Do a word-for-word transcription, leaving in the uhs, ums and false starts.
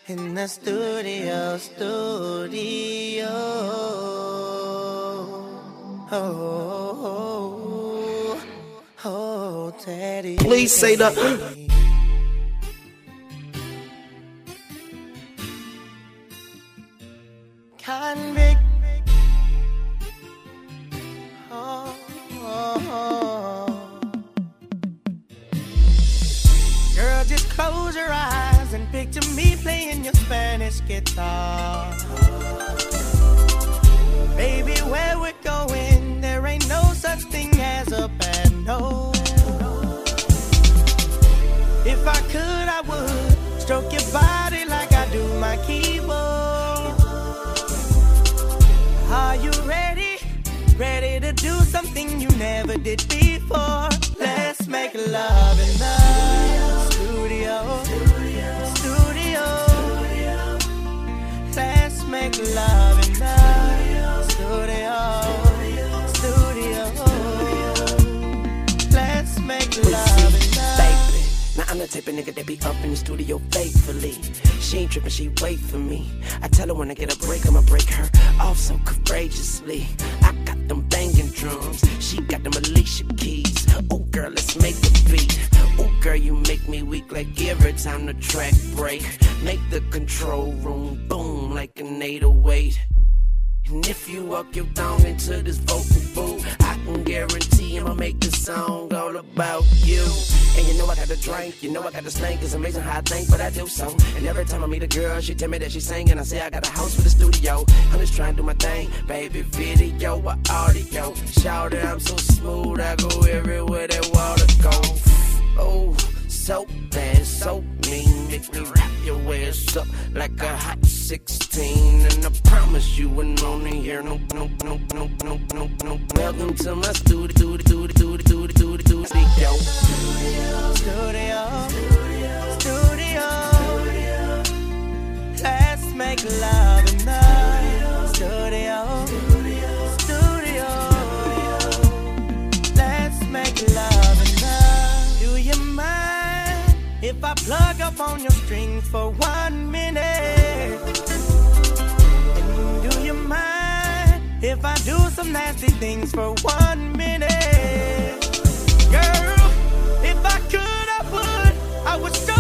In the studio, studio. Oh, oh, oh, Teddy. Please say the. Convict. Oh, oh, oh. Girl, just close your eyes and picture me playing your Spanish guitar. Baby, where we're going, there ain't no such thing as a bad no. If I could, I would stroke your body like I do my keyboard. Are you ready? Ready to do something you never did before? Let's make love in the studio. Studio. Let's make love in the studio. Studio. Let's make love in the. Now I'm the type of nigga that be up in the studio faithfully. She ain't tripping, she wait for me. I tell her when I get a break, I'ma break her off so courageously. I got them banging drums, she got them Alicia keys. Ooh girl, let's make a beat. Ooh girl, you make me weak like every time the track break. Make the control room boom like an eight oh eight. And if you walk your thong into this vocal booth, I can guarantee I'ma make this song all about you. And you know I got to drink, you know I got to stink. It's amazing how I think, but I do so. And every time I meet a girl, she tell me that she sing, and I say I got a house with a studio. I'm just trying to do my thing, baby, video or audio. Shout it, I'm so smooth, I go everywhere that water goes. Oh, so bad, so mean, make me wrap your ass up like a hot sixteen. And I promise you wouldn't only hear no, no, no, no, no, no, no. Welcome to my studio, studio, studio, studio, studio, studio. Studio, studio, let's make love in the studio, studio, let's make love in the. Do you mind if I plug up on your string for one minute? And do you mind if I do some nasty things for one minute? Girl, if I could, I would, I would start.